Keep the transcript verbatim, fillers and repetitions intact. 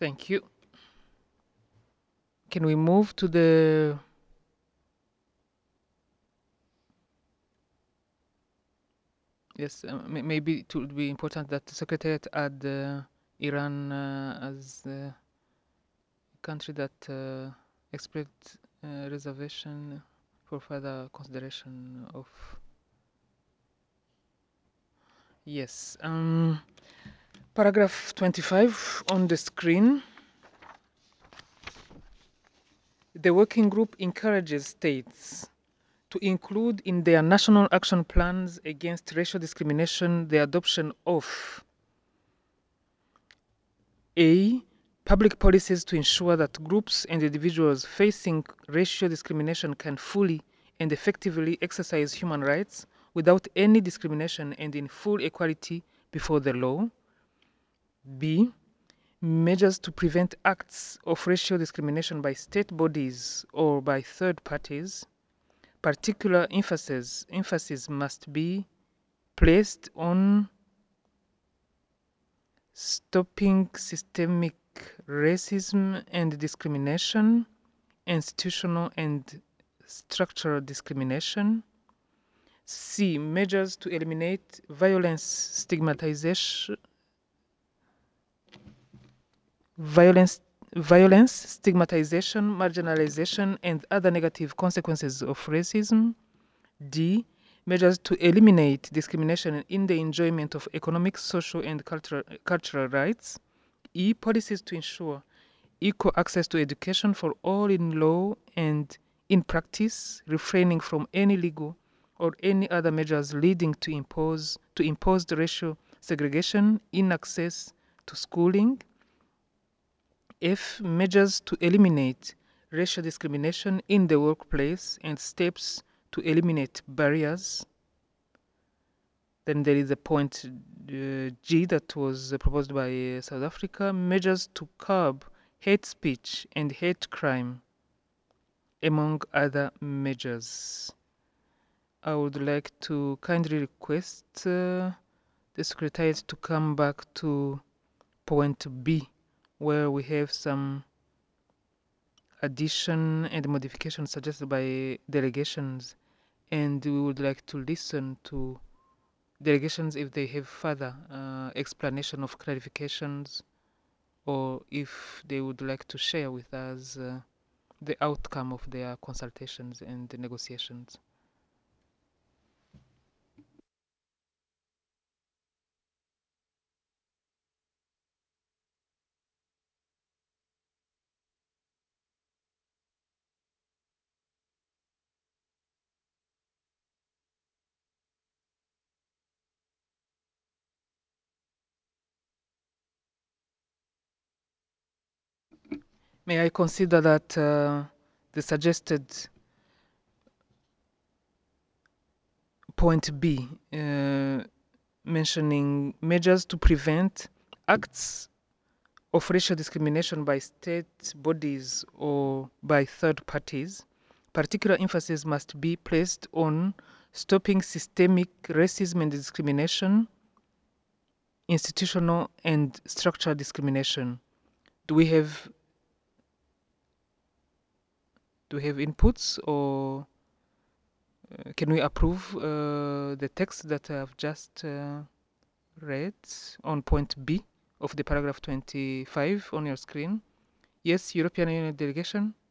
Thank you. Can we move to the yes? Uh, may- maybe it would be important that the Secretariat add uh, Iran uh, as a country that uh, expressed uh, reservation for further consideration of. Yes. Um, paragraph twenty-five on the screen. The working group encourages states to include in their national action plans against racial discrimination the adoption of A. Public policies to ensure that groups and individuals facing racial discrimination can fully and effectively exercise human rights without any discrimination and in full equality before the law. B. Measures to prevent acts of racial discrimination by state bodies or by third parties. Particular emphasis, emphasis must be placed on stopping systemic racism and discrimination, institutional and structural discrimination. C. Measures to eliminate violence, stigmatization, violence, violence, stigmatization, marginalization, and other negative consequences of racism. D. Measures to eliminate discrimination in the enjoyment of economic, social, and cultural, cultural rights. E. Policies to ensure equal access to education for all in law and in practice, refraining from any legal or any other measures leading to impose to imposed racial segregation in access to schooling. F. Measures to eliminate racial discrimination in the workplace and steps to eliminate barriers. Then there is a point uh, G that was uh, proposed by uh, South Africa, measures to curb hate speech and hate crime, among other measures. I would like to kindly request uh, the Secretariat to come back to point B, where we have some addition and modification suggested by delegations, and we would like to listen to delegations if they have further uh, explanation of clarifications, or if they would like to share with us uh, the outcome of their consultations and the negotiations. May I consider that uh, the suggested point B, uh, mentioning measures to prevent acts of racial discrimination by state bodies or by third parties, particular emphasis must be placed on stopping systemic racism and discrimination, institutional and structural discrimination. Do we have do we have inputs, or uh, can we approve uh, the text that I've just uh, read on point B of the paragraph twenty-five on your screen? Yes, European Union delegation.